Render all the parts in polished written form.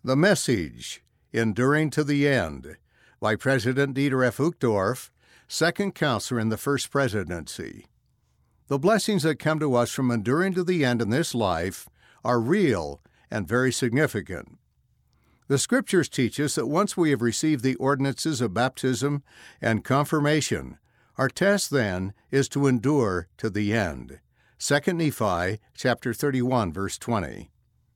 The Message, Enduring to the End, by President Dieter F. Uchtdorf, second counselor in the First Presidency. The blessings that come to us from enduring to the end in this life are real and very significant. The Scriptures teach us that once we have received the ordinances of baptism and confirmation, our task then is to endure to the end. 2 Nephi chapter 31, verse 20.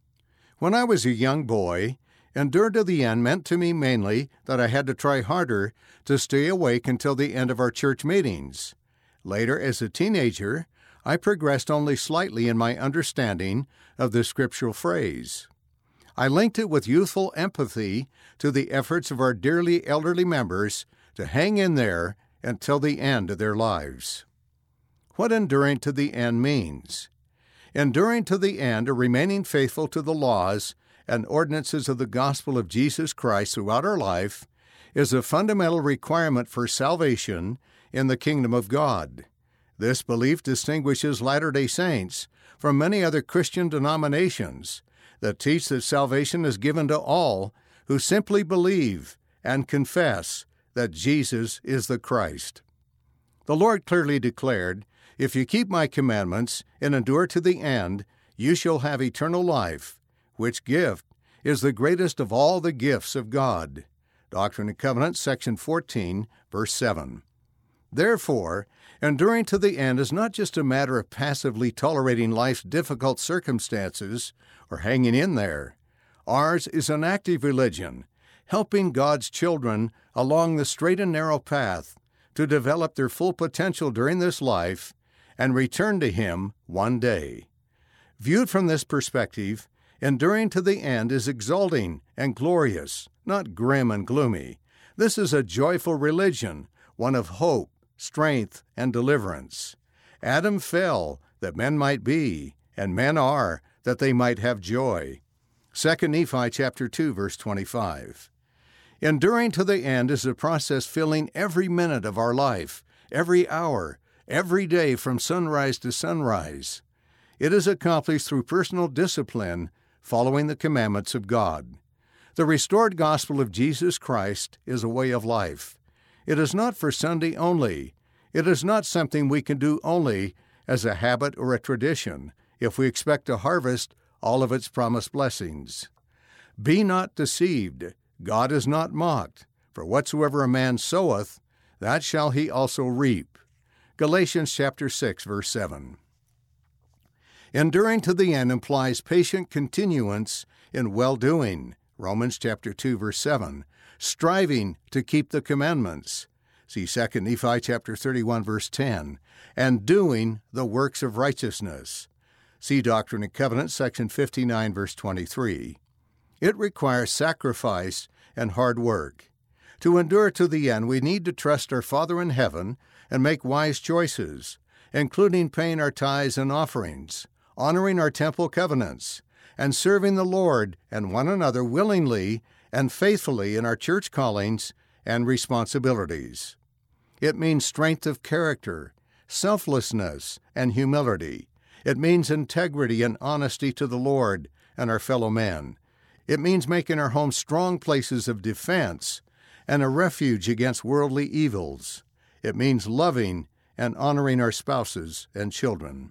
When I was a young boy, endure to the end meant to me mainly that I had to try harder to stay awake until the end of our church meetings. Later, as a teenager, I progressed only slightly in my understanding of this scriptural phrase. I linked it with youthful empathy to the efforts of our dearly elderly members to hang in there until the end of their lives. What enduring to the end means. Enduring to the end or remaining faithful to the laws and ordinances of the gospel of Jesus Christ throughout our life is a fundamental requirement for salvation in the kingdom of God. This belief distinguishes Latter-day Saints from many other Christian denominations that teach that salvation is given to all who simply believe and confess that Jesus is the Christ. The Lord clearly declared, "If you keep my commandments and endure to the end, you shall have eternal life, which gift is the greatest of all the gifts of God." Doctrine and Covenants, section 14, verse 7. Therefore, enduring to the end is not just a matter of passively tolerating life's difficult circumstances or hanging in there. Ours is an active religion, helping God's children along the straight and narrow path to develop their full potential during this life and return to Him one day. Viewed from this perspective, enduring to the end is exalting and glorious, not grim and gloomy. This is a joyful religion, one of hope, strength, and deliverance. Adam fell that men might be, and men are that they might have joy. 2 Nephi chapter 2, verse 25. Enduring to the end is a process filling every minute of our life, every hour, every day from sunrise to sunrise. It is accomplished through personal discipline, following the commandments of God. The restored gospel of Jesus Christ is a way of life. It is not for Sunday only. It is not something we can do only as a habit or a tradition if we expect to harvest all of its promised blessings. Be not deceived. God is not mocked. For whatsoever a man soweth, that shall he also reap. Galatians chapter 6, verse 7. Enduring to the end implies patient continuance in well-doing. Romans chapter 2, verse 7. Striving to keep the commandments. See 2 Nephi chapter 31, verse 10. And doing the works of righteousness. See Doctrine and Covenants, section 59, verse 23. It requires sacrifice and hard work. To endure to the end, we need to trust our Father in heaven and make wise choices, including paying our tithes and offerings, honoring our temple covenants, and serving the Lord and one another willingly and faithfully in our church callings and responsibilities. It means strength of character, selflessness, and humility. It means integrity and honesty to the Lord and our fellow men. It means making our homes strong places of defense and a refuge against worldly evils. It means loving and honoring our spouses and children.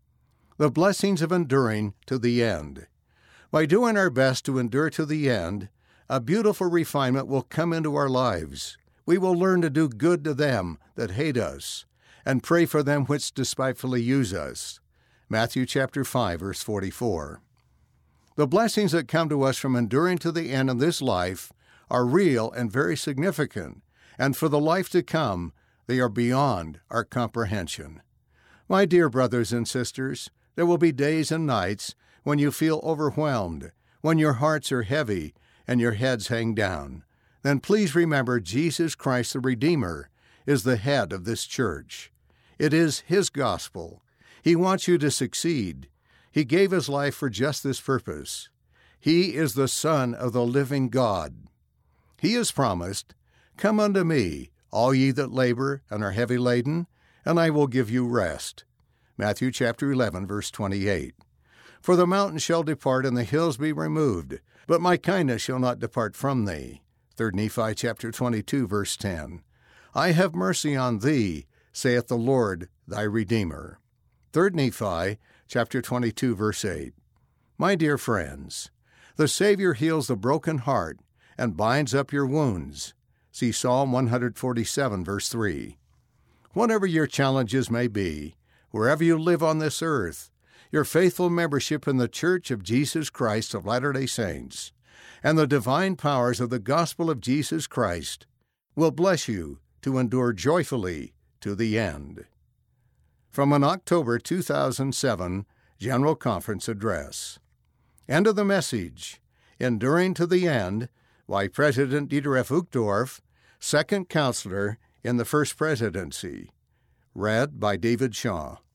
The blessings of enduring to the end. By doing our best to endure to the end, a beautiful refinement will come into our lives. We will learn to do good to them that hate us, and pray for them which despitefully use us. Matthew chapter 5, verse 44. The blessings that come to us from enduring to the end of this life are real and very significant, and for the life to come, they are beyond our comprehension. My dear brothers and sisters, there will be days and nights when you feel overwhelmed, when your hearts are heavy and your heads hang down. Then please remember Jesus Christ the Redeemer is the head of this church. It is His gospel. He wants you to succeed. He gave His life for just this purpose. He is the Son of the living God. He has promised, "Come unto me, all ye that labor and are heavy laden, and I will give you rest." Matthew chapter 11, verse 28. For the mountains shall depart and the hills be removed, but my kindness shall not depart from thee. 3 Nephi chapter 22, verse 10. I have mercy on thee, saith the Lord thy Redeemer. 3 Nephi chapter 22, verse 8. My dear friends, the Savior heals the broken heart and binds up your wounds. See Psalm 147, verse 3. Whatever your challenges may be, wherever you live on this earth, your faithful membership in the Church of Jesus Christ of Latter-day Saints and the divine powers of the gospel of Jesus Christ will bless you to endure joyfully to the end. From an October 2007 General Conference Address. End of the message, Enduring to the End, by President Dieter F. Uchtdorf, second counselor in the First Presidency. Read by David Shaw.